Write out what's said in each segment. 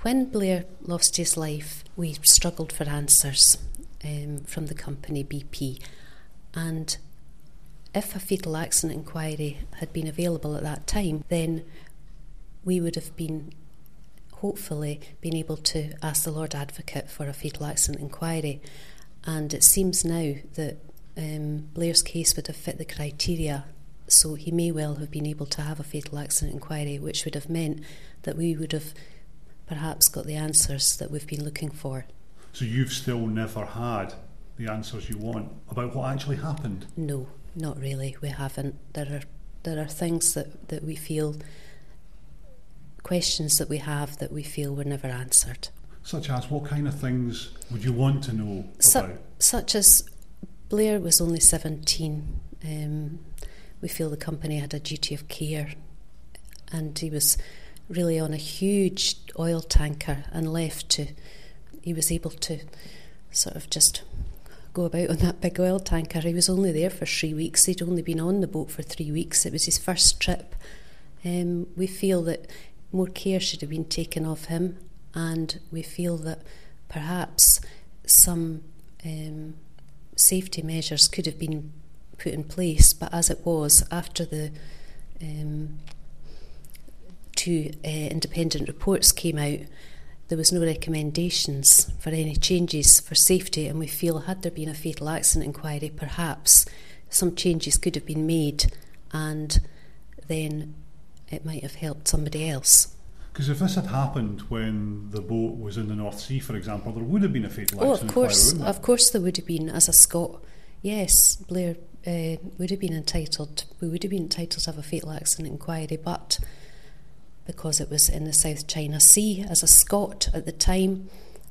when Blair lost his life, we struggled for answers from the company BP, and if a fatal accident inquiry had been available at that time, then we would have been hopefully been able to ask the Lord Advocate for a fatal accident inquiry. And it seems now that Blair's case would have fit the criteria, so he may well have been able to have a fatal accident inquiry, which would have meant that we would have perhaps got the answers that we've been looking for. So you've still never had the answers you want about what actually happened? No, not really. We haven't. There are things that we feel, questions that we have that we feel were never answered. Such as, what kind of things would you want to know about? Such as, Blair was only 17. We feel the company had a duty of care, and he was really on a huge oil tanker and he was able to sort of just go about on that big oil tanker. He was only there for 3 weeks. He'd only been on the boat for 3 weeks. It was his first trip. We feel that more care should have been taken of him, and we feel that perhaps some safety measures could have been put in place, but as it was, after the two independent reports came out, there was no recommendations for any changes for safety, and we feel had there been a fatal accident inquiry, perhaps some changes could have been made, and then it might have helped somebody else. Because if this had happened when the boat was in the North Sea, for example, there would have been a fatal accident inquiry, wouldn't there? Of course there would have been. As a Scot, yes, Blair would have been entitled. We would have been entitled to have a fatal accident inquiry, but because it was in the South China Sea, as a Scot at the time,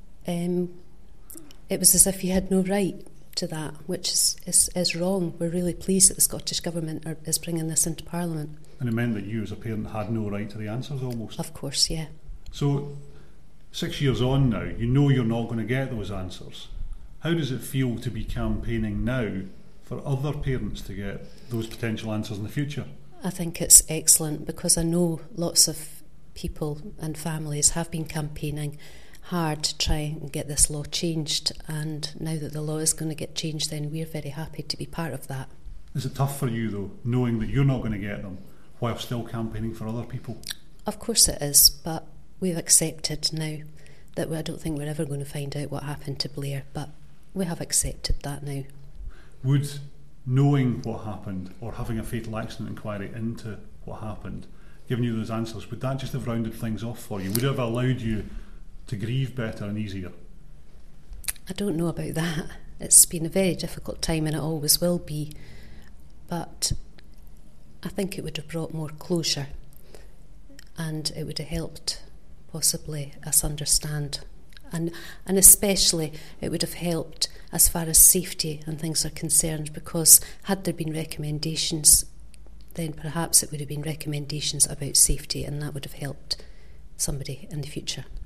it was as if you had no right to that, which is wrong. We're really pleased that the Scottish Government is bringing this into Parliament. And it meant that you as a parent had no right to the answers almost? Of course, yeah. So 6 years on now, you know you're not going to get those answers. How does it feel to be campaigning now for other parents to get those potential answers in the future? I think it's excellent, because I know lots of people and families have been campaigning hard to try and get this law changed, and now that the law is going to get changed, then we're very happy to be part of that. Is it tough for you though, knowing that you're not going to get them while still campaigning for other people? Of course it is, but we've accepted now that I don't think we're ever going to find out what happened to Blair, but we have accepted that now. Would knowing what happened, or having a fatal accident inquiry into what happened, giving you those answers, would that just have rounded things off for you? Would it have allowed you to grieve better and easier? I don't know about that. It's been a very difficult time, and it always will be, but I think it would have brought more closure, and it would have helped possibly us understand, and especially it would have helped as far as safety and things are concerned, because had there been recommendations, then perhaps it would have been recommendations about safety, and that would have helped somebody in the future.